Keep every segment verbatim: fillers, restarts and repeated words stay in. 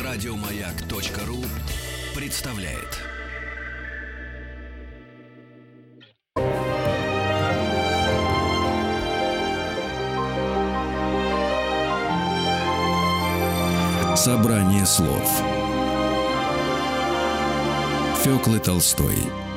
Радиомаяк.ру представляет. Собрание слов Фёклы Толстой.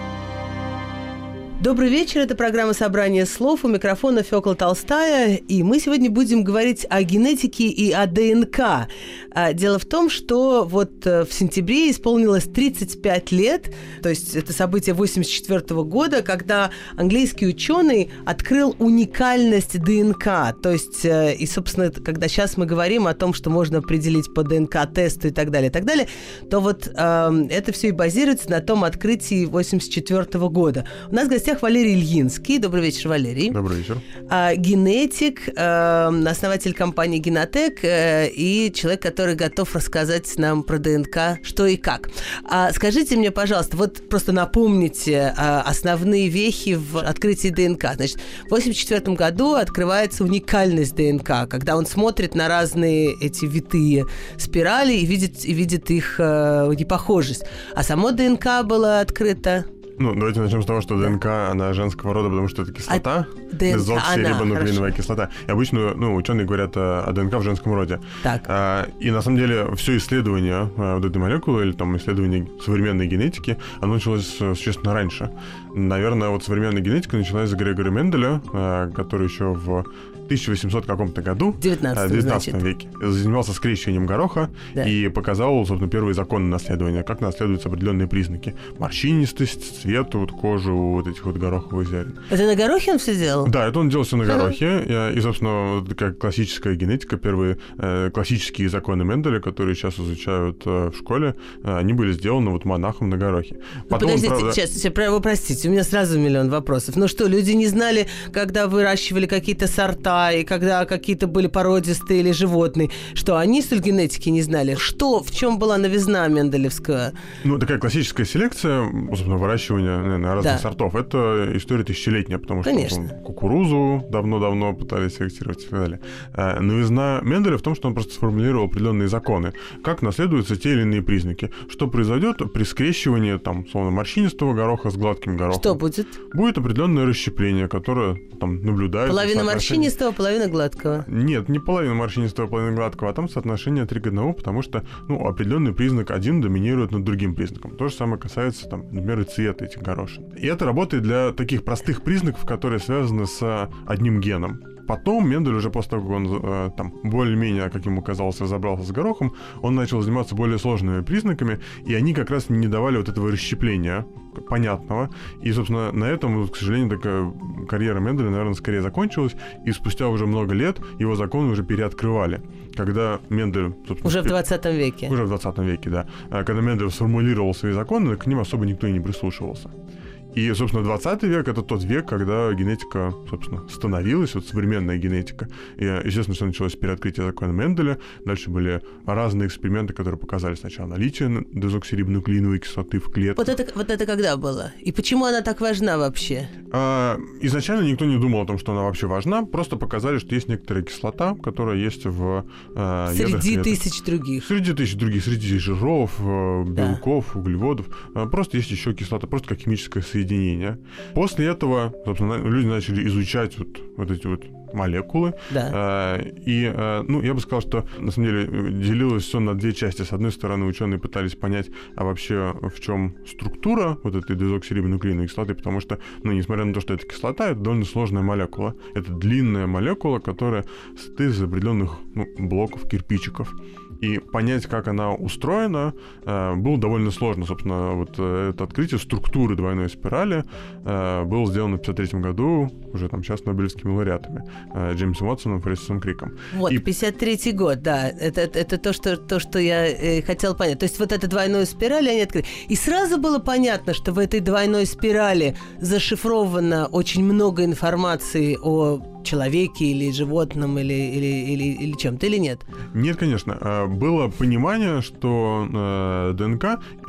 Добрый вечер, это программа «Собрание слов», у микрофона Фёкла Толстая, и мы сегодня будем говорить о генетике и о ДНК. Дело в том, что вот в сентябре исполнилось тридцать пять лет, то есть это событие восемьдесят четвёртого года, когда английский ученый открыл уникальность ДНК. То есть, и, собственно, когда сейчас мы говорим о том, что можно определить по ДНК-тесту и так далее, и так далее, то вот э, это все и базируется на том открытии восемьдесят четвёртого года. У нас в гостях Валерий Ильинский. Добрый вечер, Валерий. Добрый вечер. А, генетик, э, основатель компании «Генотек» э, и человек, который готов рассказать нам про ДНК, что и как. А, скажите мне, пожалуйста, вот просто напомните а, основные вехи в открытии ДНК. Значит, в восемьдесят четвёртом году открывается уникальность ДНК, когда он смотрит на разные эти витые спирали и видит, и видит их э, непохожесть. А само ДНК было открыто... Ну, давайте начнем с того, что ДНК, она женского рода, потому что это кислота, а дезоксирибонуклеиновая кислота. И обычно, ну, ученые говорят о, о ДНК в женском роде. Так. А, и на самом деле все исследование а, вот этой молекулы, или там исследование современной генетики, оно началось существенно раньше. Наверное, вот современная генетика началась с Грегора Менделя, а, который еще в тысяча восемьсотом каком-то году, девятнадцатом веке, занимался скрещиванием гороха, да, и показал, собственно, первые законы наследования, как наследуются определенные признаки. Морщинистость, цвет, вот кожи у вот этих вот гороховых зерен. Это на горохе он все делал? Да, это он делал все на горохе. И, и собственно, вот как классическая генетика, первые э, классические законы Менделя, которые сейчас изучают э, в школе, э, они были сделаны вот монахом на горохе. Потом, подождите, правда... сейчас, сейчас, вы простите, у меня сразу миллион вопросов. Ну что, люди не знали, когда выращивали какие-то сорта, и когда какие-то были породистые или животные, что они, столь генетики, не знали? Что, в чем была новизна менделевского? Ну, такая классическая селекция, собственно, выращивание наверное, разных, да, сортов, это история тысячелетняя, потому что он, кукурузу давно-давно пытались селектировать и так далее. А новизна Менделя в том, что он просто сформулировал определенные законы, как наследуются те или иные признаки, что произойдет при скрещивании, там, словно, морщинистого гороха с гладким горохом. Что будет? Будет определенное расщепление, которое там наблюдается. Половина морщинистого, половина гладкого. Нет, не половина морщинистого, половина гладкого, а там соотношение три к одному, потому что, ну, определенный признак один доминирует над другим признаком. То же самое касается, там, например, и цвета этих горошин. И это работает для таких простых признаков, которые связаны с одним геном. Потом Мендель уже после того, как он э, там более-менее, как ему казалось, разобрался с горохом, он начал заниматься более сложными признаками, и они как раз не давали вот этого расщепления понятного. И, собственно, на этом, к сожалению, такая карьера Менделя, наверное, скорее закончилась, и спустя уже много лет его законы уже переоткрывали. Когда Мендель... Уже в двадцатом веке. Уже в двадцатом веке, да. Когда Мендель сформулировал свои законы, к ним особо никто и не прислушивался. И, собственно, двадцатый век — это тот век, когда генетика, собственно, становилась, вот современная генетика. И, естественно, что началось переоткрытие закона Менделя. Дальше были разные эксперименты, которые показали сначала наличие дезоксирибонуклеиновой кислоты в клетках. Вот это, вот это когда было? И почему она так важна вообще? А, изначально никто не думал о том, что она вообще важна. Просто показали, что есть некоторая кислота, которая есть в а, среди тысяч других. Среди тысяч других. Среди жиров, белков, да, углеводов. А, просто есть еще кислота, просто как химическое соединение. После этого, собственно, люди начали изучать вот, вот эти вот молекулы. Да. А, и, а, ну, я бы сказал, что, на самом деле, делилось все на две части. С одной стороны, ученые пытались понять, а вообще в чем структура вот этой дезоксирибонуклеиновой кислоты, потому что, ну, несмотря на то, что это кислота, это довольно сложная молекула. Это длинная молекула, которая состоит из определенных, ну, блоков, кирпичиков. И понять, как она устроена, было довольно сложно. Собственно, вот это открытие структуры двойной спирали было сделано в пятьдесят третьем году, уже там сейчас нобелевскими лауреатами, Джеймсом Уотсоном и Фрэнсисом Криком. Вот, и... пятьдесят третий год, да. Это, это то, что, то, что я э, хотела понять. То есть вот эту двойную спираль они открыли. И сразу было понятно, что в этой двойной спирали зашифровано очень много информации о человеке или животном, или, или, или, или чем-то, или нет? Нет, конечно. Было понимание, что э, ДНК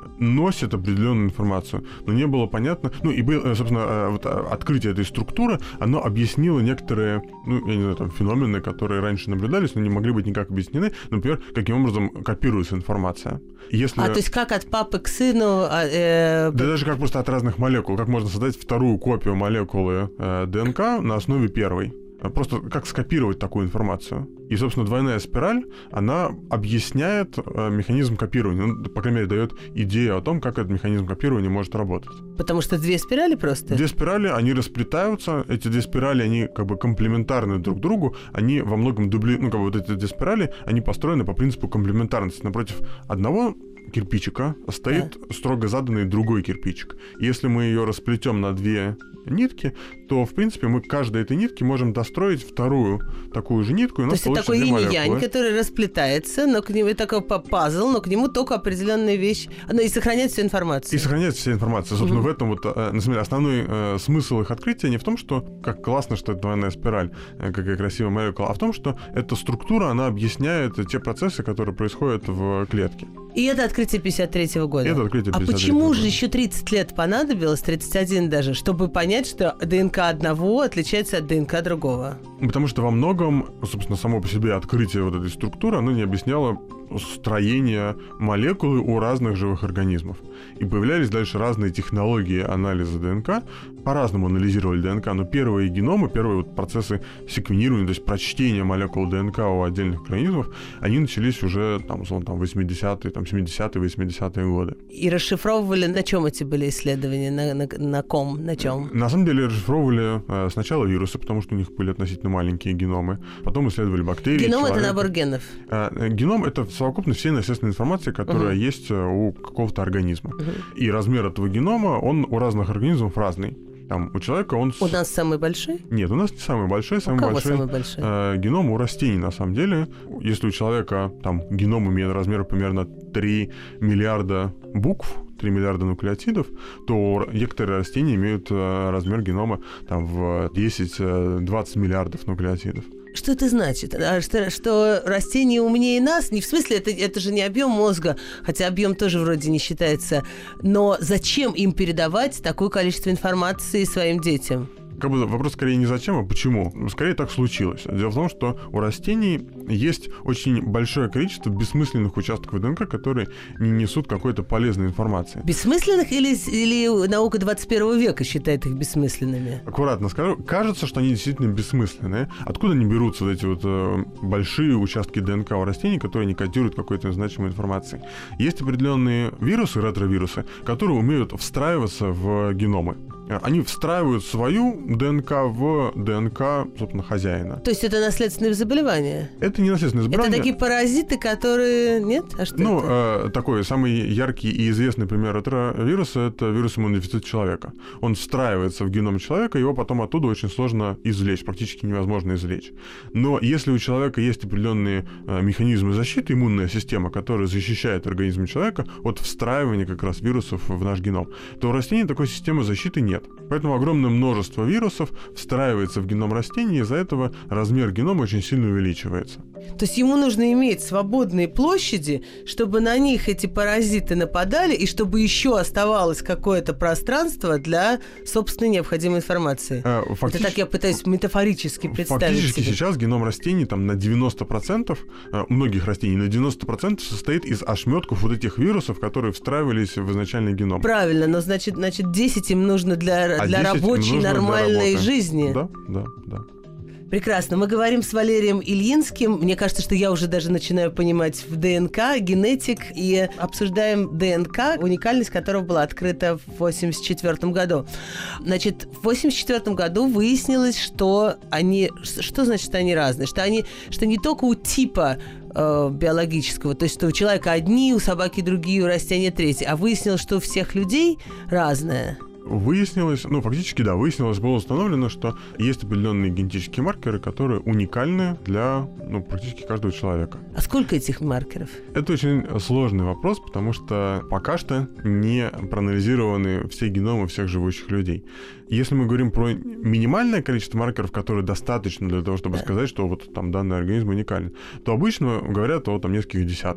носит определенную информацию, но не было понятно, ну и, было, собственно, вот открытие этой структуры, оно объяснило некоторые, ну, я не знаю, там, феномены, которые раньше наблюдались, но не могли быть никак объяснены, например, каким образом копируется информация. Если... А, то есть как от папы к сыну... Э... Да даже как просто от разных молекул, как можно создать вторую копию молекулы э, ДНК на основе первой. Просто как скопировать такую информацию. И, собственно, двойная спираль, она объясняет э, механизм копирования. Ну, по крайней мере, дает идею о том, как этот механизм копирования может работать. Потому что две спирали просто? Две спирали, они расплетаются. Эти две спирали, они как бы комплементарны друг другу. Они во многом дубли... Ну, как бы вот эти две спирали, они построены по принципу комплементарности. Напротив одного кирпичика стоит да. строго заданный другой кирпичик. Если мы ее расплетем на две нитки, то, в принципе, мы к каждой этой нитке можем достроить вторую такую же нитку, и у нас то есть получится такой две инь-янь, который расплетается, но к нему такой пазл, но к нему только определенная вещь, ну и сохраняет всю информацию. И сохраняет вся информация. Собственно, угу. в этом вот, на самом деле, основной э, смысл их открытия не в том, что как классно, что это двойная спираль, э, какая красивая молекула, а в том, что эта структура, она объясняет те процессы, которые происходят в клетке. И это открытие пятьдесят третьего года. Это открытие пятьдесят третьего А почему года. же еще тридцать лет понадобилось, тридцать один даже, чтобы понять, что ДНК одного отличается от ДНК другого? Потому что во многом, собственно, само по себе открытие вот этой структуры, оно не объясняло строение молекулы у разных живых организмов. И появлялись дальше разные технологии анализа ДНК, по-разному анализировали ДНК, но первые геномы, первые вот процессы секвенирования, то есть прочтения молекул ДНК у отдельных организмов, они начались уже там, условно, там, восьмидесятые, там, семидесятые, восьмидесятые годы. И расшифровывали, на чем эти были исследования, на, на, на ком, на чем? На самом деле расшифровывали э, сначала вирусы, потому что у них были относительно маленькие геномы, потом исследовали бактерии. Геном — человека. это набор генов? Э, геном — это совокупность всей наследственной информации, которая uh-huh. есть у какого-то организма. Uh-huh. И размер этого генома, он у разных организмов разный. Там, у человека он... У нас самый большой? Нет, у нас не самый большой. Самый у кого большой, самый большой? Э, геном у растений, на самом деле. Если у человека там геном имеет размер примерно три миллиарда букв, три миллиарда нуклеотидов, то некоторые растения имеют э, размер генома там, в десять-двадцать миллиардов нуклеотидов. Что это значит? А что, что растения умнее нас? Не в смысле, это, это же не объем мозга, хотя объем тоже вроде не считается. Но зачем им передавать такое количество информации своим детям? Как бы вопрос скорее не зачем, а почему. Скорее так случилось. Дело в том, что у растений есть очень большое количество бессмысленных участков ДНК, которые не несут какой-то полезной информации. Бессмысленных или, или наука двадцать первого века считает их бессмысленными? Аккуратно скажу. Кажется, что они действительно бессмысленные. Откуда они берутся, вот эти вот э, большие участки ДНК у растений, которые не кодируют какой-то значимой информации? Есть определенные вирусы, ретровирусы, которые умеют встраиваться в геномы. Они встраивают свою ДНК в ДНК, собственно, хозяина. То есть это наследственные заболевания? Это не наследственные заболевания. Это такие паразиты, которые... Нет? А что ну, это? Э, такой самый яркий и известный пример ретровируса — это вирус иммунодефицита человека. Он встраивается в геном человека, его потом оттуда очень сложно извлечь, практически невозможно извлечь. Но если у человека есть определенные э, механизмы защиты, иммунная система, которая защищает организм человека от встраивания как раз вирусов в наш геном, то у растений такой системы защиты нет. Поэтому огромное множество вирусов встраивается в геном растений, и из-за этого размер генома очень сильно увеличивается. То есть ему нужно иметь свободные площади, чтобы на них эти паразиты нападали, и чтобы еще оставалось какое-то пространство для собственной необходимой информации. А, фактически, это так я пытаюсь метафорически представить фактически себе. Сейчас геном растений там, на девяносто процентов, многих растений, на девяносто процентов состоит из ошметков вот этих вирусов, которые встраивались в изначальный геном. Правильно, но значит, значит десять им нужно для, а для рабочей нормальной для жизни. Да, да, да. Прекрасно. Мы говорим с Валерием Ильинским. Мне кажется, что я уже даже начинаю понимать в ДНК, генетик, и обсуждаем ДНК, уникальность которого была открыта в восемьдесят четвёртом году. Значит, в восемьдесят четвёртом году выяснилось, что они... Что значит, что они разные? Что они... Что не только у типа э, биологического, то есть что у человека одни, у собаки другие, у растения третьи, а выяснилось, что у всех людей разное. Выяснилось, ну, фактически, да, выяснилось, было установлено, что есть определенные генетические маркеры, которые уникальны для, ну, практически каждого человека. А сколько этих маркеров? Это очень сложный вопрос, потому что пока что не проанализированы все геномы всех живущих людей. Если мы говорим про минимальное количество маркеров, которые достаточно для того, чтобы да. сказать, что вот там данный организм уникален, то обычно говорят о там нескольких десятках.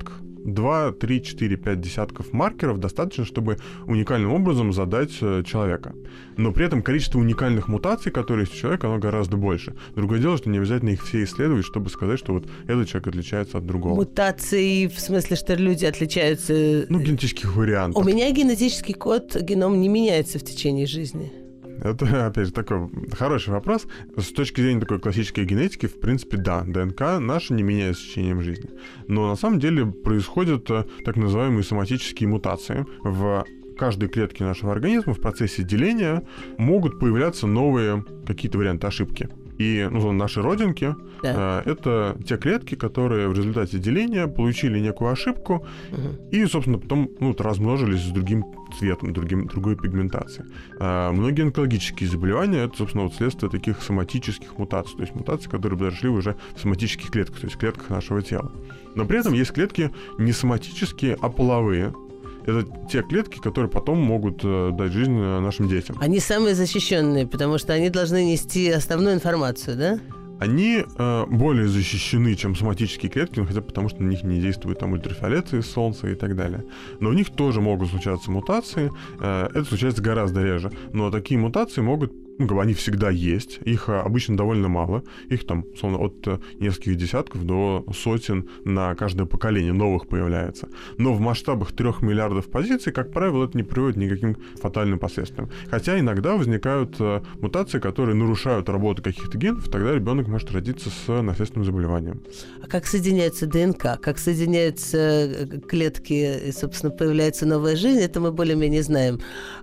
два, три, четыре, пять десятков маркеров достаточно, чтобы уникальным образом задать человека. Но при этом количество уникальных мутаций, которые есть у человека, оно гораздо больше. Другое дело, что не обязательно их все исследовать, чтобы сказать, что вот этот человек отличается от другого. Мутации в смысле, что люди отличаются... Ну, генетических вариантов. У меня генетический код, геном не меняется в течение жизни. Это, опять же, такой хороший вопрос. С точки зрения такой классической генетики, в принципе, да, ДНК наша не меняется с течением жизни. Но на самом деле происходят так называемые соматические мутации. В каждой клетке нашего организма в процессе деления могут появляться новые какие-то варианты ошибки. И ну, наши родинки да. э, это те клетки, которые в результате деления получили некую ошибку угу. и, собственно, потом ну, размножились с другим цветом, другим, другой пигментацией. Э, многие онкологические заболевания это, собственно, вот следствие таких соматических мутаций, то есть мутаций, которые подошли уже в соматических клетках, то есть в клетках нашего тела. Но при этом есть клетки не соматические, а половые. Это те клетки, которые потом могут э, дать жизнь нашим детям. Они самые защищенные, потому что они должны нести основную информацию, да? Они э, более защищены, чем соматические клетки, ну, хотя потому что на них не действует там ультрафиолет из солнца и так далее. Но у них тоже могут случаться мутации. Э, это случается гораздо реже. Но такие мутации могут, ну, как бы они всегда есть. Их а, обычно довольно мало. Их там, условно, от а, нескольких десятков до сотен на каждое поколение новых появляется. Но в масштабах трех миллиардов позиций, как правило, это не приводит ни к каким фатальным последствиям. Хотя иногда возникают а, мутации, которые нарушают работу каких-то генов, и тогда ребенок может родиться с наследственным заболеванием. А как соединяется ДНК? Как соединяются клетки, и, собственно, появляется новая жизнь, это мы более-менее знаем.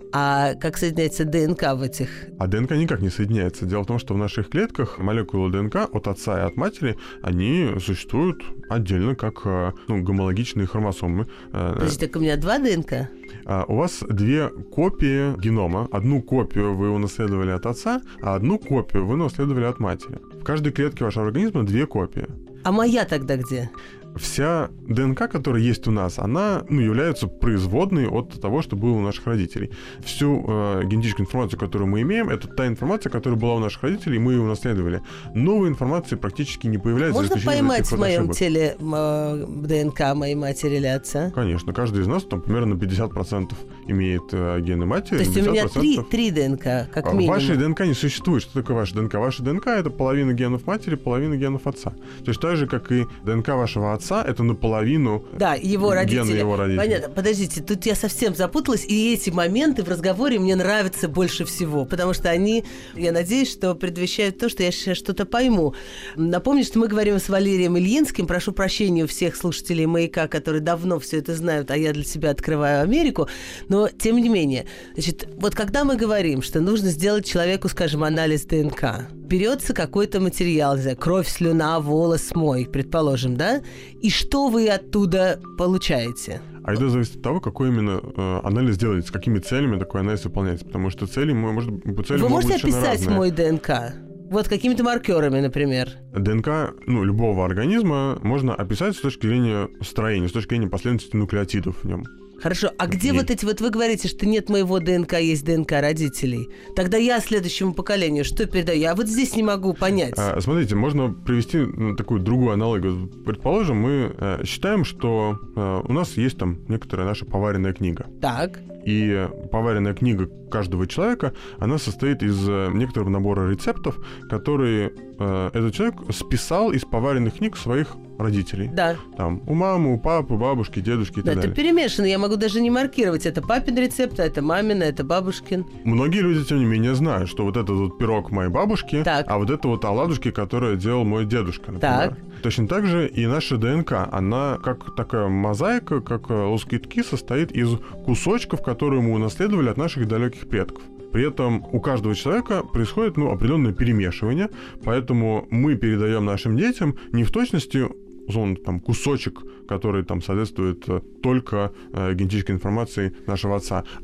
А как соединяется ДНК в этих? А ДНК никак не соединяется. Дело в том, что в наших клетках молекулы ДНК от отца и от матери, они существуют отдельно, как ну, гомологичные хромосомы. Подожди, так у меня два ДНК? У вас две копии генома. Одну копию вы унаследовали от отца, а одну копию вы унаследовали от матери. В каждой клетке вашего организма две копии. А моя тогда где? Вся ДНК, которая есть у нас, она ну, является производной от того, что было у наших родителей. Всю э, генетическую информацию, которую мы имеем, это та информация, которая была у наших родителей, и мы ее унаследовали. Новой информации практически не появляется. Можно поймать в моем теле э, ДНК моей матери или отца? Конечно. Каждый из нас там примерно на пятьдесят процентов имеет э, гены матери. То есть у меня три, три ДНК, как минимум. Вашей ДНК не существует. Что такое ваша ДНК? Ваша ДНК — это половина генов матери, половина генов отца. То есть так же, как и ДНК вашего отца, это наполовину да, его родители. Его родителей. Понятно. Подождите, тут я совсем запуталась, и эти моменты в разговоре мне нравятся больше всего, потому что они, я надеюсь, что предвещают то, что я сейчас что-то пойму. Напомню, что мы говорим с Валерием Ильинским. Прошу прощения у всех слушателей «Маяка», которые давно все это знают, а я для себя открываю Америку. Но, тем не менее, значит, вот когда мы говорим, что нужно сделать человеку, скажем, анализ ДНК, берется какой-то материал, не знаю, кровь, слюна, волос мой, предположим, да? И что вы оттуда получаете? А это зависит от того, какой именно э, анализ делается, с какими целями такой анализ выполняется. Потому что цели, может, цели вы могут можете быть описать разные. Мой ДНК? Вот какими-то маркерами, например. ДНК ну, любого организма можно описать с точки зрения строения, с точки зрения последовательности нуклеотидов в нем. Хорошо, а где Нет. вот эти, вот вы говорите, что нет моего ДНК, есть ДНК родителей. Тогда я следующему поколению что передаю? Я вот здесь не могу понять. А, смотрите, можно привести ну, такую другую аналогию. Предположим, мы э, считаем, что э, у нас есть там некоторая наша поваренная книга. Так. И поваренная книга каждого человека, она состоит из некоторого набора рецептов, которые э, этот человек списал из поваренных книг своих родителей. Да. Там у мамы, у папы, бабушки, дедушки и да, так это далее. перемешано, я могу даже не маркировать. Это папин рецепт, а это мамин, а это бабушкин. Многие люди, тем не менее, знают, что вот этот вот пирог моей бабушки, так. а вот это вот оладушки, которые делал мой дедушка, например. Так. Точно так же и наша ДНК, она как такая мозаика, как лоскутки, состоит из кусочков, которые мы унаследовали от наших далеких предков. При этом у каждого человека происходит ну, определенное перемешивание, поэтому мы передаем нашим детям не в точности условно, там, кусочек, который там, соответствует только э, генетической информации нашего отца, а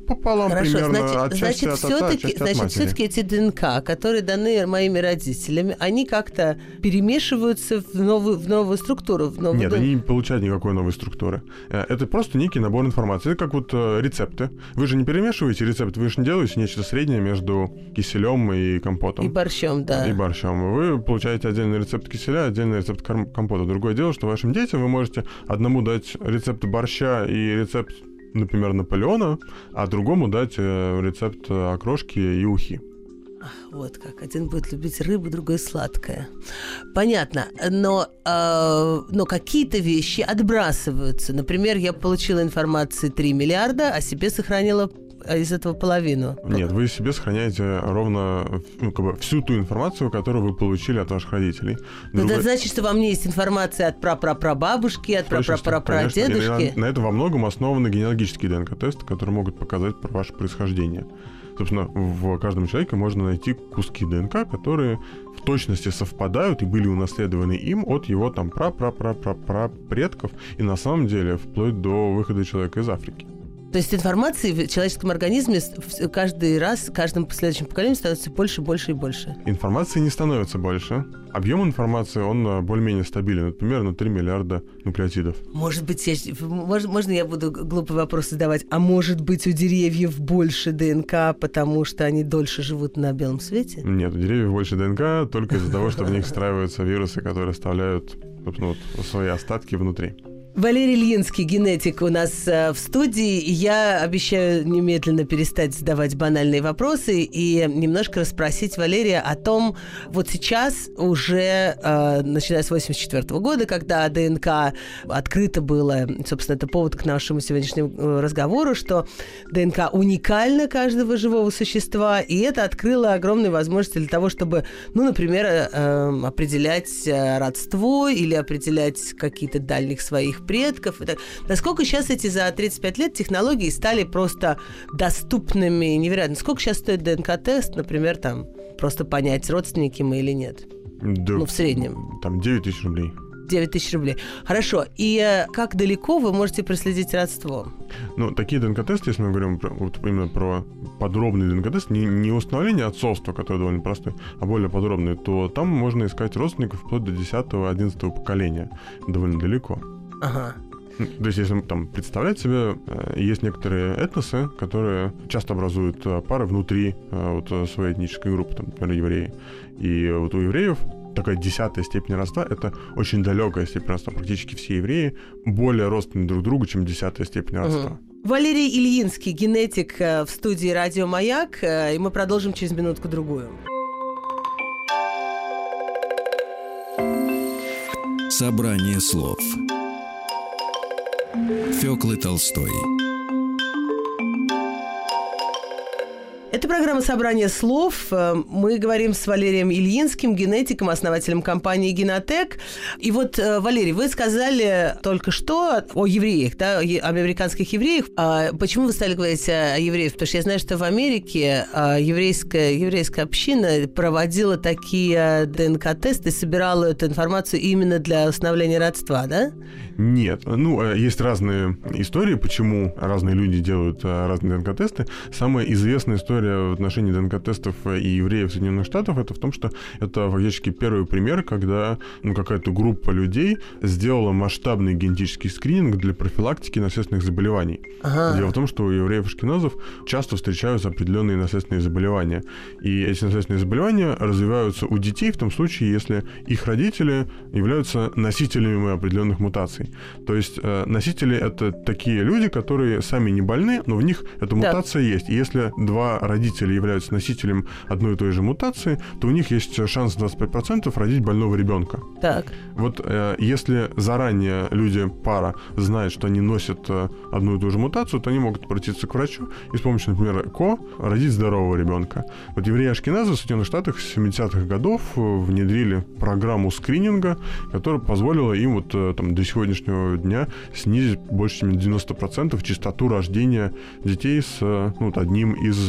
пополам Хорошо, примерно. значит, Отчасти значит, от отца, все-таки, отчасти от значит, матери. все-таки эти ДНК, которые даны моими родителями, они как-то перемешиваются в новую, в новую структуру. В новую Нет, ДНК. они не получают никакой новой структуры. Э, Это просто некий набор информации. Это как вот э, рецепты. Вы же не перемешиваете рецепты, вы же не делаете нечто среднее между киселем и компотом. И борщом, да. И борщом. Вы получаете отдельный рецепт киселя, отдельный рецепт ком- компота. Другое дело, что вашим детям вы можете одному дать рецепт борща и рецепт, например, Наполеона, а другому дать э, рецепт э, окрошки и ухи. Вот как. Один будет любить рыбу, другой сладкое. Понятно. Но, э, но какие-то вещи отбрасываются. Например, я получила информации три миллиарда, а себе сохранила из этого половину. Нет, вы себе сохраняете ровно ну, как бы всю ту информацию, которую вы получили от ваших родителей. Но Другое- это значит, что во мне есть информация от прапрапрабабушки, от Точно, конечно. прапрапрапрадедушки. И на, на этом во многом основаны генеалогические ДНК-тесты, которые могут показать про ваше происхождение. Собственно, в каждом человеке можно найти куски ДНК, которые в точности совпадают и были унаследованы им от его там пра-пра-пра-пра-предков и на самом деле вплоть до выхода человека из Африки. То есть информации в человеческом организме с- каждый раз, каждым последующим поколением становится больше, больше и больше. Информации не становится больше. Объем информации, он а, более-менее стабилен. Например, на три миллиарда нуклеотидов. Может быть, я, мож- можно я буду глупый вопрос задавать? А может быть, у деревьев больше ДНК, потому что они дольше живут на белом свете? Нет, у деревьев больше ДНК только из-за того, что в них встраиваются вирусы, которые оставляют, собственно, вот, свои остатки внутри. Валерий Ильинский, генетик, у нас э, в студии. Я обещаю немедленно перестать задавать банальные вопросы и немножко расспросить Валерия о том, вот сейчас уже, э, начиная с восемьдесят четвёртого года, когда ДНК открыто было, собственно, это повод к нашему сегодняшнему разговору, что ДНК уникальна каждого живого существа, и это открыло огромные возможности для того, чтобы, ну, например, э, определять родство или определять какие-то дальних своих предков. И так. Насколько сейчас эти за тридцать пять лет технологии стали просто доступными, невероятно. Сколько сейчас стоит ДНК-тест, например, там, просто понять, родственники мы или нет? Да, Ну, в среднем. Там девять тысяч рублей. девять тысяч рублей. Хорошо. И э, как далеко вы можете проследить родство? Ну, такие ДНК-тесты, если мы говорим про, вот именно про подробный ДНК-тест, не, не установление отцовства, которое довольно простое, а более подробное, то там можно искать родственников вплоть до десятого-одиннадцатого поколения. Довольно далеко. Ага. То есть, если там представлять себе, есть некоторые этносы, которые часто образуют пары внутри вот своей этнической группы, там, например, евреи. И вот у евреев такая десятая степень родства — это очень далекая степень родства. Практически все евреи более родственны друг другу, чем десятая степень родства. Угу. Валерий Ильинский, генетик, в студии «Радио Маяк», и мы продолжим через минутку-другую. Собрание слов Фёклы Толстой. Это программа «Собрание слов». Мы говорим с Валерием Ильинским, генетиком, основателем компании «Генотек». И вот, Валерий, вы сказали только что о евреях, да, о американских евреях. А почему вы стали говорить о евреях? Потому что я знаю, что в Америке еврейская, еврейская община проводила такие ДНК-тесты, собирала эту информацию именно для установления родства, да? Нет. Ну, есть разные истории, почему разные люди делают разные ДНК-тесты. Самая известная история в отношении ДНК-тестов и евреев Соединенных Штатов — это в том, что это фактически первый пример, когда ну, какая-то группа людей сделала масштабный генетический скрининг для профилактики наследственных заболеваний. Ага. Дело в том, что у евреев-ашкеназов часто встречаются определенные наследственные заболевания. И эти наследственные заболевания развиваются у детей в том случае, если их родители являются носителями определенных мутаций. То есть э, носители — это такие люди, которые сами не больны, но в них эта мутация да. есть. И если два родители являются носителем одной и той же мутации, то у них есть шанс двадцать пять процентов родить больного ребенка. Так. Вот э, если заранее люди, пара, знают, что они носят э, одну и ту же мутацию, то они могут обратиться к врачу и с помощью, например, ЭКО родить здорового ребенка. Вот евреи-ашкеназы в Соединенных Штатах с семидесятых годов внедрили программу скрининга, которая позволила им вот э, там, до сегодняшнего дня снизить больше чем девяносто процентов частоту рождения детей с э, ну, вот, одним из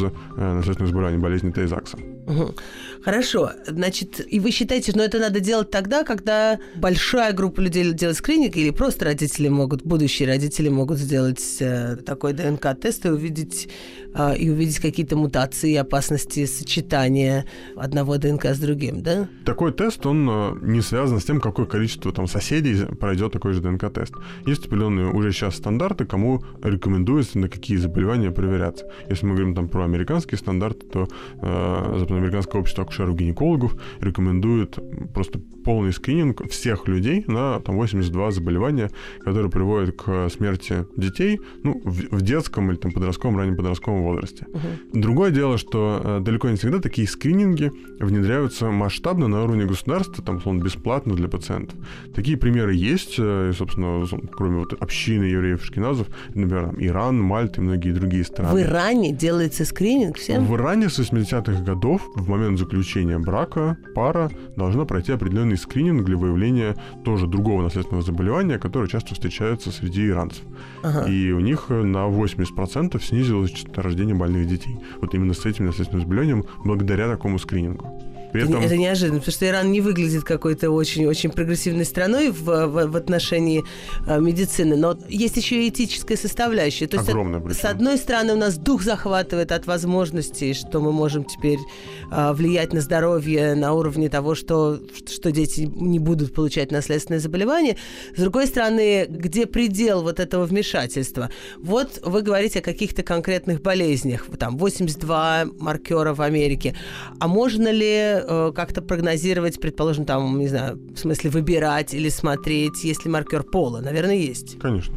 наследственных заболеваний, болезни Tay-Сакса. Угу. Хорошо. Значит, и вы считаете, что это надо делать тогда, когда большая группа людей делает скрининг, или просто родители могут, будущие родители могут сделать э, такой ДНК-тест и увидеть, э, и увидеть какие-то мутации и опасности сочетания одного ДНК с другим, да? Такой тест, он э, не связан с тем, какое количество там соседей пройдет такой же ДНК-тест. Есть определенные уже сейчас стандарты, кому рекомендуется на какие заболевания проверяться. Если мы говорим там про американские стандарты, то э, Западноамериканское общество акушеров-гинекологов рекомендует просто полный скрининг всех людей на там, восемьдесят два заболевания, которые приводят к смерти детей, ну, в, в детском или там, подростковом, раннем подростковом возрасте. Uh-huh. Другое дело, что э, далеко не всегда такие скрининги внедряются масштабно на уровне государства, там, условно, бесплатно для пациентов. Такие примеры есть, э, и, собственно, кроме вот общины евреев-ашкеназов, например, там, Иран, Мальта и многие другие страны. В Иране делается скрининг всем? В Иране с восьмидесятых годов в момент заключения брака пара должна пройти определенный скрининг для выявления тоже другого наследственного заболевания, которое часто встречается среди иранцев. Ага. И у них на восемьдесят процентов снизилось частота рождения больных детей. Вот именно с этим наследственным заболеванием благодаря такому скринингу. При этом... Это неожиданно, потому что Иран не выглядит какой-то очень-очень прогрессивной страной в, в, в отношении э, медицины, но есть еще и этическая составляющая. То есть, огромная, от, с одной стороны, у нас дух захватывает от возможностей, что мы можем теперь э, влиять на здоровье на уровне того, что, что дети не будут получать наследственные заболевания. С другой стороны, где предел вот этого вмешательства? Вот вы говорите о каких-то конкретных болезнях, там восемьдесят два маркера в Америке. А можно ли как-то прогнозировать, предположим, там, не знаю, в смысле выбирать или смотреть, есть ли маркер пола? Наверное, есть. Конечно.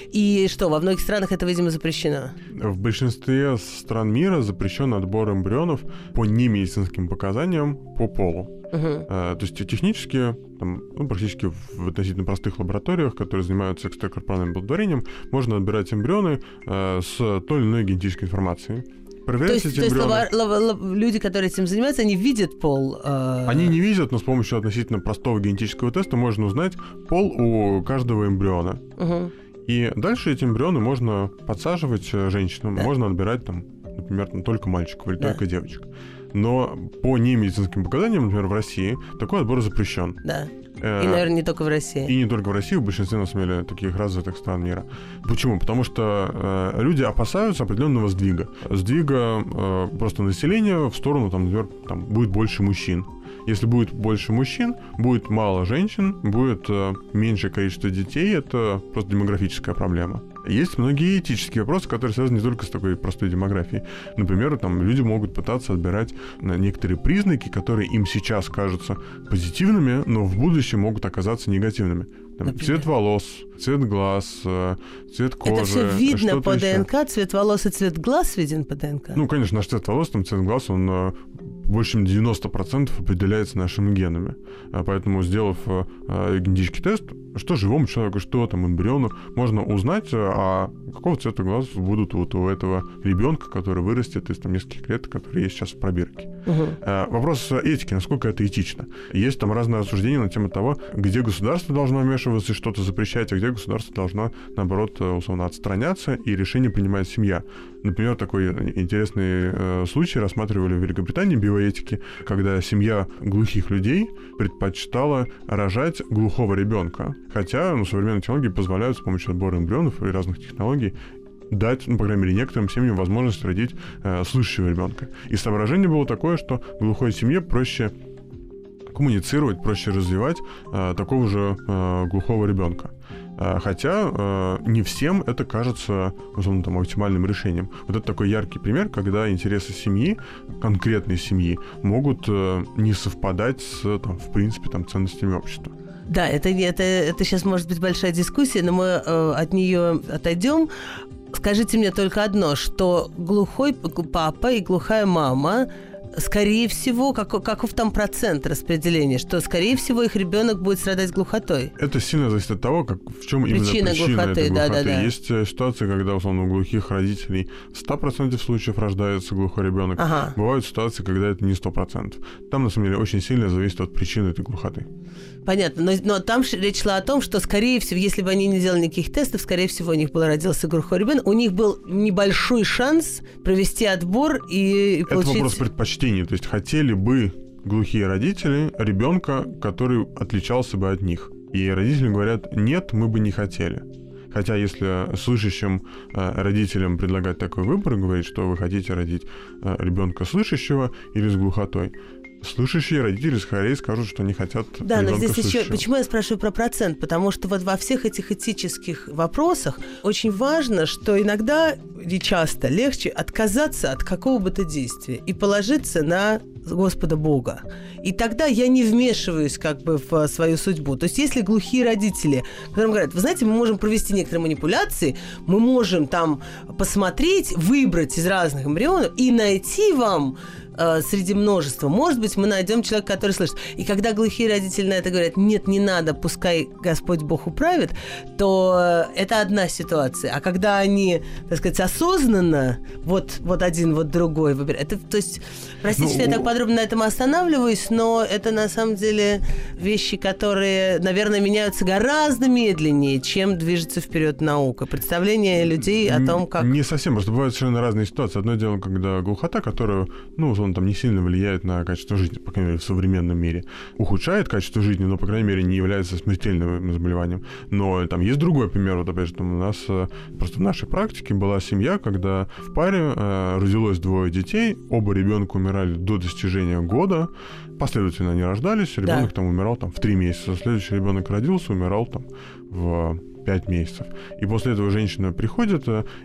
И что, во многих странах это, видимо, запрещено? В большинстве стран мира запрещен отбор эмбрионов по немедицинским показаниям по полу. Uh-huh. А, то есть технически, там, ну, практически в относительно простых лабораториях, которые занимаются экстракорпоральным оплодотворением, можно отбирать эмбрионы а, с той или иной генетической информацией. То есть, то есть лава, лава, лава, люди, которые этим занимаются, они видят пол? Э... Они не видят, но с помощью относительно простого генетического теста можно узнать пол у каждого эмбриона. Угу. И дальше эти эмбрионы можно подсаживать женщинам, да. Можно отбирать, там, например, там, только мальчиков или да. только девочек. Но по немедицинским показаниям, например, в России такой отбор запрещен. Да. И, наверное, не только в России. И не только в России, в большинстве, на самом деле, таких развитых стран мира. Почему? Потому что э, люди опасаются определенного сдвига. Сдвига э, просто населения в сторону, там, например, там, будет больше мужчин. Если будет больше мужчин, будет мало женщин, будет э, меньшее количество детей. Это просто демографическая проблема. Есть многие этические вопросы, которые связаны не только с такой простой демографией. Например, там, люди могут пытаться отбирать некоторые признаки, которые им сейчас кажутся позитивными, но в будущем могут оказаться негативными. Там, цвет волос, цвет глаз, цвет кожи. Это все видно по еще. ДНК? Цвет волос и цвет глаз виден по ДНК? Ну, конечно, наш цвет волос, там, цвет глаз, он больше чем девяносто процентов определяется нашими генами. Поэтому, сделав генетический тест, что живому человеку, что там эмбриону, можно узнать, а какого цвета глаз будут вот у этого ребенка, который вырастет из там нескольких клеток, которые есть сейчас в пробирке. Угу. Вопрос этики, насколько это этично. Есть там разные рассуждения на тему того, где государство должно вмешиваться и что-то запрещать, а где государство должно, наоборот, условно отстраняться, и решение принимает семья. Например, такой интересный э, случай рассматривали в Великобритании биоэтики, когда семья глухих людей предпочитала рожать глухого ребенка. Хотя ну, современные технологии позволяют с помощью отбора эмбрионов и разных технологий дать, ну, по крайней мере, некоторым семьям возможность родить э, слышащего ребенка. И соображение было такое, что глухой семье проще коммуницировать, проще развивать э, такого же э, глухого ребенка. Хотя э, не всем это кажется, условно, там, оптимальным решением. Вот это такой яркий пример, когда интересы семьи, конкретной семьи, могут э, не совпадать с, там, в принципе, там, ценностями общества. Да, это, это, это сейчас может быть большая дискуссия, но мы э, от нее отойдем. Скажите мне только одно, что глухой папа и глухая мама скорее всего, как, каков там процент распределения, что, скорее всего, их ребенок будет страдать глухотой? Это сильно зависит от того, как, в чем Причина именно причина глухоты, этой глухоты. Да, да, да. Есть ситуации, когда, условно, у глухих родителей в ста процентах случаев рождается глухой ребенок. Ага. Бывают ситуации, когда это не сто процентов. Там, на самом деле, очень сильно зависит от причины этой глухоты. Понятно, но, но там речь шла о том, что, скорее всего, если бы они не делали никаких тестов, скорее всего, у них был родился глухой ребенок, у них был небольшой шанс провести отбор и, и получить... Это вопрос предпочтений, то есть хотели бы глухие родители ребенка, который отличался бы от них. И родители говорят, нет, мы бы не хотели. Хотя если слышащим э, родителям предлагать такой выбор, говорить, что вы хотите родить э, ребенка слышащего или с глухотой, слышащие родители скорее скажут, что не хотят да, ребенка но здесь слышащего. еще, почему я спрашиваю про процент? Потому что вот во всех этих этических вопросах очень важно, что иногда и часто легче отказаться от какого бы то действия и положиться на Господа Бога. И тогда я не вмешиваюсь как бы в свою судьбу. То есть если глухие родители, которым говорят, вы знаете, мы можем провести некоторые манипуляции, мы можем там посмотреть, выбрать из разных эмбрионов и найти вам среди множества. Может быть, мы найдем человека, который слышит. И когда глухие родители на это говорят, нет, не надо, пускай Господь Бог управит, то это одна ситуация. А когда они, так сказать, осознанно вот, вот один, вот другой выбирают. Это, то есть, простите, ну, что я так подробно на этом останавливаюсь, но это на самом деле вещи, которые, наверное, меняются гораздо медленнее, чем движется вперед наука. Представление людей о том, как... Не совсем, просто бывают совершенно разные ситуации. Одно дело, когда глухота, которая, ну, он там не сильно влияет на качество жизни, по крайней мере, в современном мире. Ухудшает качество жизни, но, по крайней мере, не является смертельным заболеванием. Но там есть другой пример. Вот, опять же, там у нас просто в нашей практике была семья, когда в паре э, родилось двое детей, оба ребенка умирали до достижения года, последовательно они рождались, ребенок да. там умирал там, в три месяца. Следующий ребенок родился, умирал там в пять месяцев. И после этого женщина приходит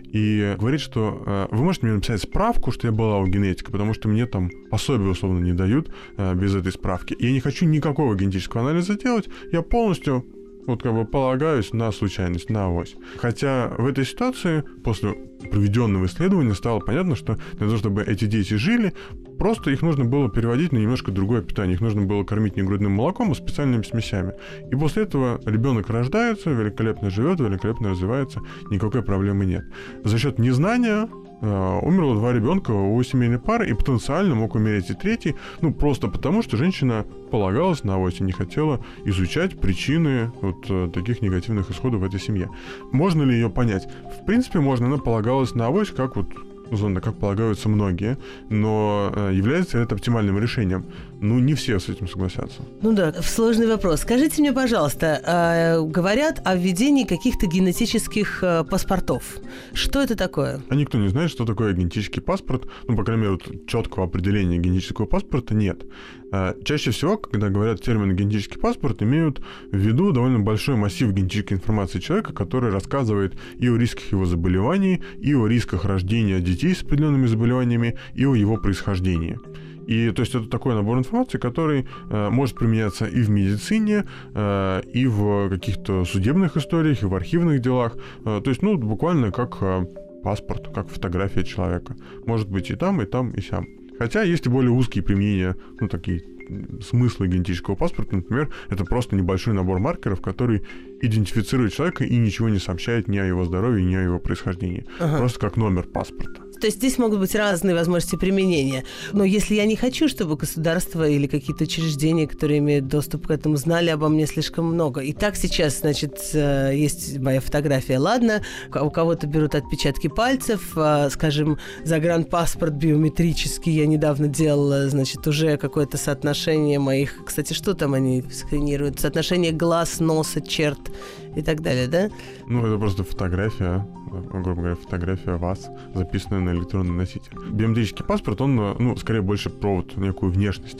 и говорит, что э, вы можете мне написать справку, что я была у генетика, потому что мне там пособие условно не дают э, без этой справки. И я не хочу никакого генетического анализа делать, я полностью вот как бы полагаюсь на случайность, на авось. Хотя в этой ситуации после проведенного исследования стало понятно, что для того, чтобы эти дети жили, просто их нужно было переводить на немножко другое питание. Их нужно было кормить не грудным молоком, а специальными смесями. И после этого ребенок рождается, великолепно живет, великолепно развивается, никакой проблемы нет. За счет незнания э, умерло два ребенка у семейной пары, и потенциально мог умереть и третий, ну просто потому, что женщина полагалась на авось и не хотела изучать причины вот э, таких негативных исходов в этой семье. Можно ли ее понять? В принципе, можно. Она полагалась на авось, как вот условно, как полагаются многие, но э, является ли это оптимальным решением? Ну, не все с этим согласятся. Ну да, сложный вопрос. Скажите мне, пожалуйста, э, говорят о введении каких-то генетических э, паспортов. Что это такое? А никто не знает, что такое генетический паспорт. Ну, по крайней мере, вот, четкого определения генетического паспорта нет. Э, чаще всего, когда говорят термин «генетический паспорт», имеют в виду довольно большой массив генетической информации человека, который рассказывает и о рисках его заболеваний, и о рисках рождения детей с определенными заболеваниями, и о его происхождении. И то есть это такой набор информации, который э, может применяться и в медицине, э, и в каких-то судебных историях, и в архивных делах. Э, то есть, ну, буквально как э, паспорт, как фотография человека. Может быть и там, и там, и сям. Хотя есть и более узкие применения, ну, такие смыслы генетического паспорта, например, это просто небольшой набор маркеров, который идентифицирует человека и ничего не сообщает ни о его здоровье, ни о его происхождении. Ага. Просто как номер паспорта. То есть здесь могут быть разные возможности применения. Но если я не хочу, чтобы государство или какие-то учреждения, которые имеют доступ к этому, знали обо мне слишком много. И так сейчас, значит, есть моя фотография. Ладно, у кого-то берут отпечатки пальцев, скажем, загранпаспорт биометрический. Я недавно делала, значит, уже какое-то соотношение моих... Кстати, что там они сканируют? Соотношение глаз, носа, черт и так далее, да? Ну, это просто фотография, грубо говоря, фотография вас, записанная на электронный носитель. Биометрический паспорт, он, ну, скорее больше про вот некую внешность.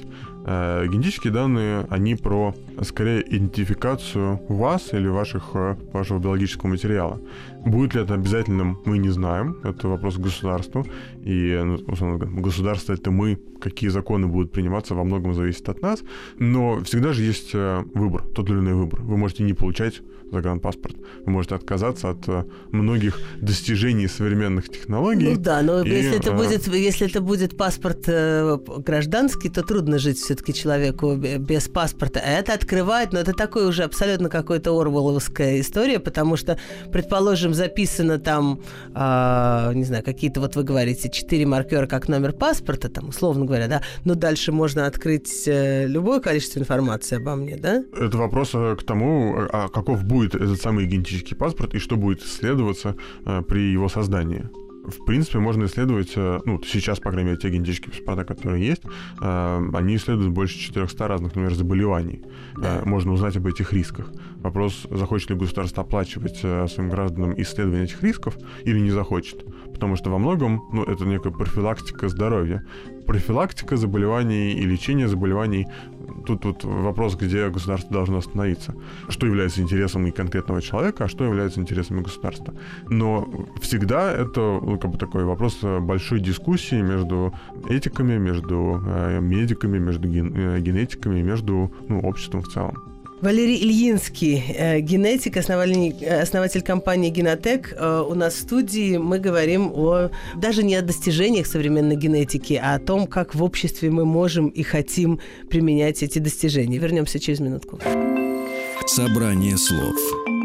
Э, генетические данные, они про, скорее, идентификацию вас или ваших, вашего биологического материала. Будет ли это обязательным, мы не знаем. Это вопрос к государству. И, условно, государство — это мы. Какие законы будут приниматься, во многом зависит от нас. Но всегда же есть выбор, тот или иной выбор. Вы можете не получать загранпаспорт. Вы можете отказаться от многих достижений современных технологий. Ну да, но и, если, это а... будет, если это будет паспорт э, гражданский, то трудно жить все-таки человеку без паспорта. А это открывает, но это такой уже абсолютно какой-то орвелловская история, потому что, предположим, записано там, э, не знаю, какие-то, вот вы говорите, четыре маркера как номер паспорта, там, условно говоря, да, но дальше можно открыть э, любое количество информации обо мне, да? Это вопрос к тому, а каков будет этот самый генетический паспорт и что будет исследоваться э, при его создании. В принципе, можно исследовать, ну, сейчас, по крайней мере, те генетические паспорта, которые есть, э, они исследуют больше четырехсот разных, например, заболеваний. Да. Э, можно узнать об этих рисках. Вопрос, захочет ли государство оплачивать э, своим гражданам исследование этих рисков или не захочет. Потому что во многом, ну, это некая профилактика здоровья. Профилактика заболеваний и лечение заболеваний, тут вот вопрос, где государство должно остановиться. Что является интересом и конкретного человека, а что является интересами государства. Но всегда это, ну, как бы такой вопрос большой дискуссии между этиками, между э, медиками, между ген, э, генетиками, между, ну, обществом в целом. Валерий Ильинский, э, генетик, основатель, основатель компании «Генотек». Э, у нас в студии мы говорим о, даже не о достижениях современной генетики, а о том, как в обществе мы можем и хотим применять эти достижения. Вернемся через минутку. Собрание слов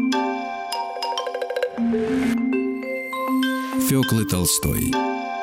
Фёклы Толстой.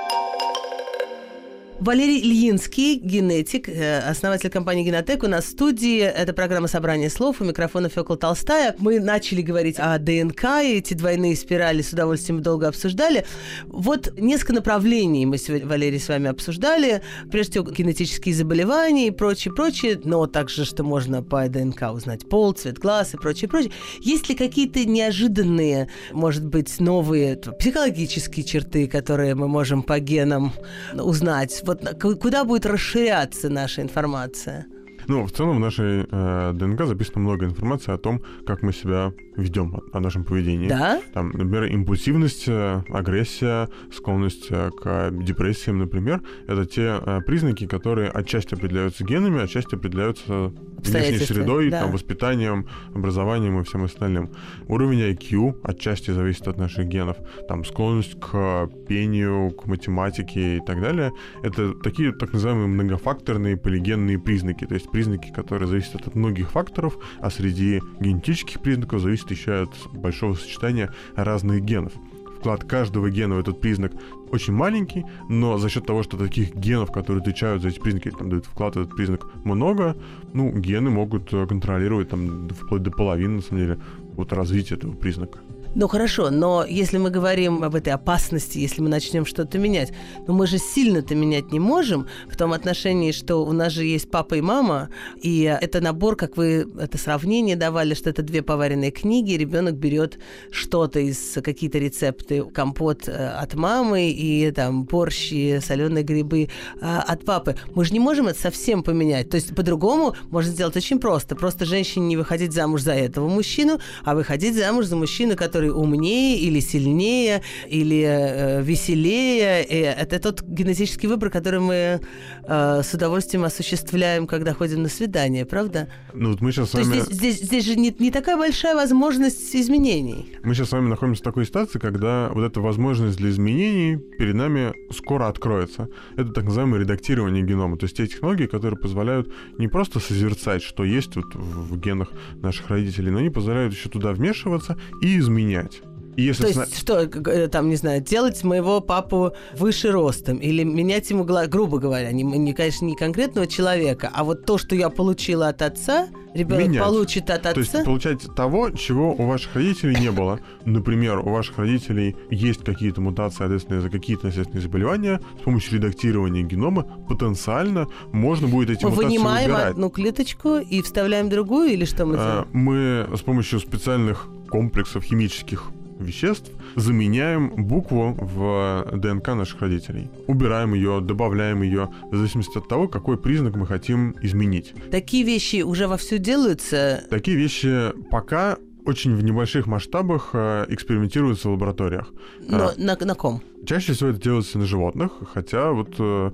Валерий Ильинский, генетик, основатель компании «Генотек», у нас в студии. Это программа «Собрание слов». У микрофона Фёкла Толстая. Мы начали говорить о ДНК, и эти двойные спирали с удовольствием долго обсуждали. Вот несколько направлений мы сегодня, Валерий, с вами обсуждали. Прежде всего, генетические заболевания и прочее, прочее, но также, что можно по ДНК узнать пол, цвет глаз и прочее, прочее. Есть ли какие-то неожиданные, может быть, новые психологические черты, которые мы можем по генам узнать? Вот куда будет расширяться наша информация? Ну, в целом в нашей э, ДНК записано много информации о том, как мы себя ведем, о, о нашем поведении. Да? Там, например, импульсивность, агрессия, склонность к депрессиям, например, это те э, признаки, которые отчасти определяются генами, отчасти определяются внешней средой, да. там, воспитанием, образованием и всем остальным. Уровень ай кью отчасти зависит от наших генов. Там, склонность к пению, к математике и так далее. Это такие так называемые многофакторные полигенные признаки, то есть признаки, которые зависят от многих факторов, а среди генетических признаков зависит еще от большого сочетания разных генов. Вклад каждого гена в этот признак очень маленький, но за счет того, что таких генов, которые отвечают за эти признаки, там дают вклад в этот признак много, ну, гены могут контролировать там вплоть до половины, на самом деле, вот развитие этого признака. Ну хорошо, но если мы говорим об этой опасности, если мы начнем что-то менять, но мы же сильно-то менять не можем в том отношении, что у нас же есть папа и мама, и это набор, как вы это сравнение давали, что это две поваренные книги, ребенок берет что-то из какие-то рецепты, компот от мамы и там борщ и соленые грибы от папы. Мы же не можем это совсем поменять. То есть по-другому можно сделать очень просто. Просто женщине не выходить замуж за этого мужчину, а выходить замуж за мужчину, который умнее или сильнее, или э, веселее. И это тот генетический выбор, который мы э, с удовольствием осуществляем, когда ходим на свидание, правда? Ну, вот мы сейчас с То вами... есть здесь, здесь, здесь же не, не такая большая возможность изменений. Мы сейчас с вами находимся в такой ситуации, когда вот эта возможность для изменений перед нами скоро откроется. Это так называемое редактирование генома. То есть те технологии, которые позволяют не просто созерцать, что есть вот в генах наших родителей, но они позволяют еще туда вмешиваться и изменять. И если То есть, сна... что, там, не знаю, делать моего папу выше ростом или менять ему, грубо говоря, не, не, конечно, не конкретного человека, а вот то, что я получила от отца, ребенок менять. Получит от отца. То есть получать того, чего у ваших родителей не было. Например, у ваших родителей есть какие-то мутации, ответственные за какие-то наследственные заболевания. С помощью редактирования генома потенциально можно будет эти мы мутации убирать. Мы вынимаем одну клеточку и вставляем другую, или что мы делаем? Мы с помощью специальных комплексов химических веществ заменяем букву в ДНК наших родителей. Убираем ее, добавляем ее, в зависимости от того, какой признак мы хотим изменить. Такие вещи уже вовсю делаются? Такие вещи пока очень в небольших масштабах экспериментируются в лабораториях. Но на, на ком? Чаще всего это делается на животных, хотя вот э,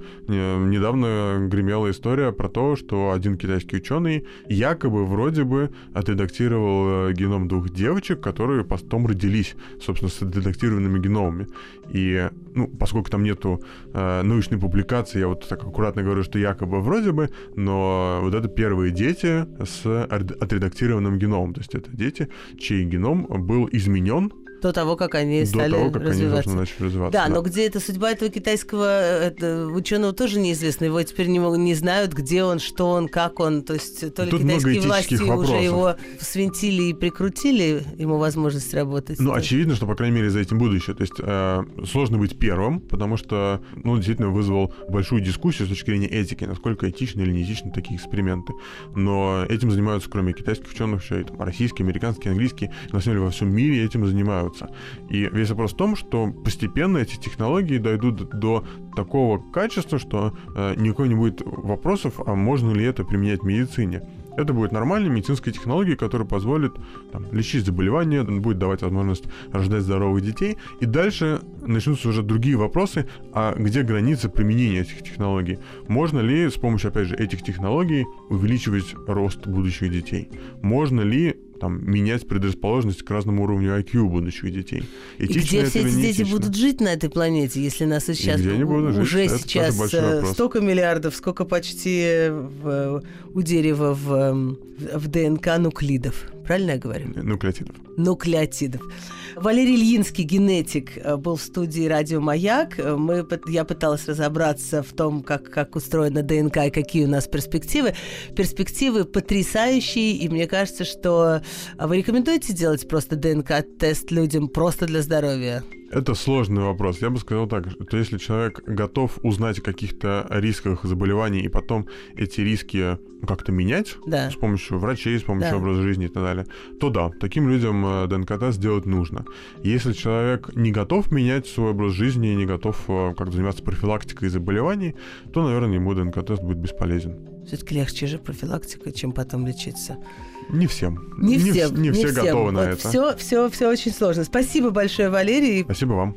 недавно гремела история про то, что один китайский ученый якобы вроде бы отредактировал геном двух девочек, которые потом родились, собственно, с отредактированными геномами. И, ну, поскольку там нету э, научной публикации, я вот так аккуратно говорю, что якобы вроде бы, но вот это первые дети с отредактированным геномом, то есть это дети, чей геном был изменен до того, как они стали До того, как развиваться. они, начали развиваться. Да, да, но где эта судьба этого китайского это, ученого тоже неизвестна. Его теперь не, не знают, где он, что он, как он. То есть то ли Тут китайские власти вопросов. уже его свинтили и прикрутили, ему возможность работать. Ну, очевидно, что, по крайней мере, за этим будущее. То есть э, сложно быть первым, потому что, ну, действительно вызвал большую дискуссию с точки зрения этики, насколько этичны или неэтичны такие эксперименты. Но этим занимаются, кроме китайских ученых, еще и там, российские, американские, английские. На самом деле во всем мире этим занимаются. И весь вопрос в том, что постепенно эти технологии дойдут до такого качества, что э, никакой не будет вопросов, а можно ли это применять в медицине. Это будет нормальной медицинской технологией, которая позволит там, лечить заболевания, будет давать возможность рождать здоровых детей. И дальше начнутся уже другие вопросы, а где граница применения этих технологий? Можно ли с помощью, опять же, этих технологий увеличивать рост будущих детей? Можно ли там, менять предрасположенность к разному уровню ай кью будущих детей? Этично и где все эти дети будут жить на этой планете, если нас сейчас уже жить? сейчас столько миллиардов, сколько почти в, у дерева в, в ДНК нуклидов. Правильно я говорю? Нуклеотидов. Нуклеотидов. Валерий Ильинский, генетик, был в студии «Радио Маяк». Мы, я пыталась разобраться в том, как, как устроена ДНК и какие у нас перспективы. Перспективы потрясающие, и мне кажется, что вы рекомендуете делать просто ДНК-тест людям просто для здоровья? Это сложный вопрос. Я бы сказал так, что если человек готов узнать о каких-то рисках заболеваний и потом эти риски как-то менять, да, с помощью врачей, с помощью да. образа жизни и так далее, то да, таким людям ДНК-тест делать нужно. Если человек не готов менять свой образ жизни и не готов как-то заниматься профилактикой заболеваний, то, наверное, ему ДНК-тест будет бесполезен. Все-таки легче же профилактика, чем потом лечиться. Не всем. Не, не всем. Не, не все всем. готовы вот на это. Все, все, все очень сложно. Спасибо большое, Валерий. Спасибо вам.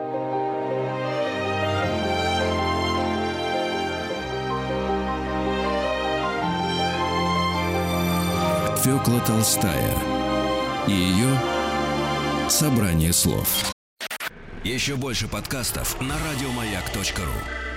Фёкла Толстая и ее собрание слов. Еще больше подкастов на радиомаяк точка ру.